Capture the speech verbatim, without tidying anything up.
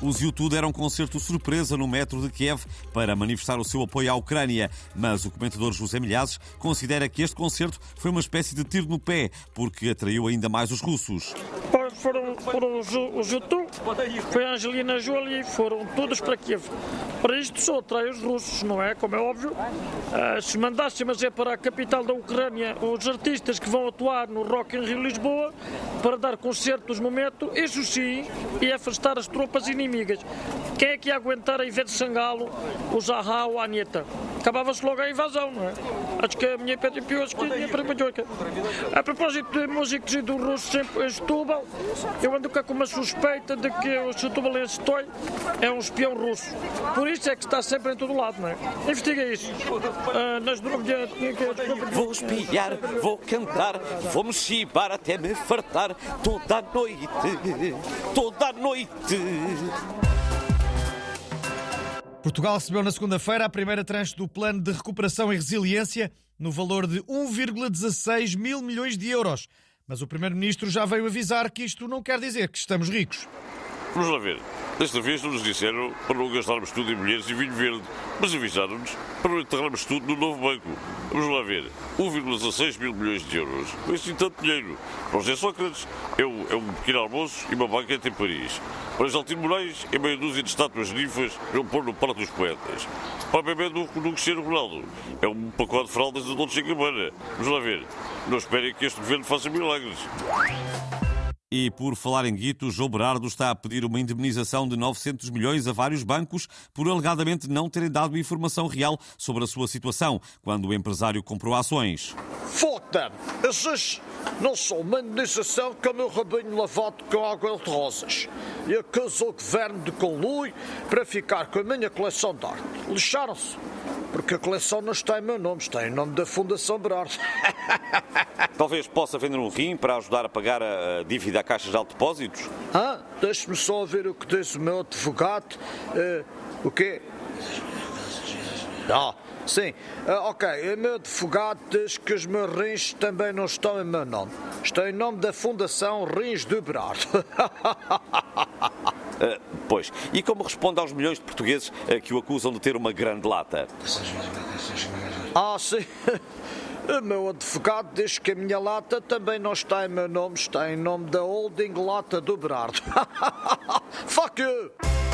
Os U dois deram um concerto surpresa no metro de Kiev para manifestar o seu apoio à Ucrânia, mas o comentador José Milhazes considera que este concerto foi uma espécie de tiro no pé, porque atraiu ainda mais os russos. Foram, foram os, os U dois, foi a Angelina Jolie, foram todos para Kiev. Para isto só atrai os russos, não é? Como é óbvio. Uh, se mandássemos é para a capital da Ucrânia os artistas que vão atuar no Rock in Rio Lisboa para dar concertos no metro, isso sim, e afastar as tropas inimigas. Quem é que ia aguentar a Ivete Sangalo, o Zaha ou a Anitta? Acabava-se logo a invasão, não é? Acho que a minha pede pior, acho que a minha pergunta. A propósito de músicos e do russo sempre em Setúbal, eu ando cá com uma suspeita de que o setubalense Toy é um espião russo. Por isso é que está sempre em todo lado, não é? Investiga isso. Ah, nas drogas... Vou espiar, vou cantar, vou-me chibar até me fartar toda a noite, toda a noite. Portugal recebeu na segunda-feira a primeira tranche do Plano de Recuperação e Resiliência no valor de um vírgula dezasseis mil milhões de euros. Mas o Primeiro-Ministro já veio avisar que isto não quer dizer que estamos ricos. Vamos lá ver. Desta vez não nos disseram para não gastarmos tudo em mulheres e vinho verde, mas avisaram-nos para não enterrarmos tudo no novo banco. Vamos lá ver. um vírgula dezasseis mil milhões de euros. Não é assim tanto dinheiro. Para o José Sócrates é um, é um pequeno almoço e uma banquete em Paris. Para Exaltino Moraes é meia dúzia de estátuas ninfas para pôr no prato dos poetas. Para a bebê do, do Cristiano Ronaldo é um pacote de fraldas da Dolce and Gabbana. Vamos lá ver. Não esperem que este governo faça milagres. E por falar em guito, João Berardo está a pedir uma indemnização de novecentos milhões a vários bancos por alegadamente não terem dado informação real sobre a sua situação quando o empresário comprou ações. Fuck them! Esses não são uma indemnização como o rabinho lavado com água de rosas. E acusam o governo de conluio para ficar com a minha coleção de arte. Lixaram-se. Porque a coleção não está em meu nome, está em nome da Fundação Berardo. Talvez possa vender um rim para ajudar a pagar a dívida à Caixa de Alto Depósitos? Ah, deixe-me só ouvir o que diz o meu advogado. Uh, o quê? Ah, sim. Uh, ok, o meu advogado diz que os meus rins também não estão em meu nome. Estão em nome da Fundação Rins de Berardo. Uh, pois, e como responde aos milhões de portugueses uh, que o acusam de ter uma grande lata? Ah, sim. O meu advogado diz que a minha lata também não está em meu nome, está em nome da Holding Lata do Berardo. Fuck you!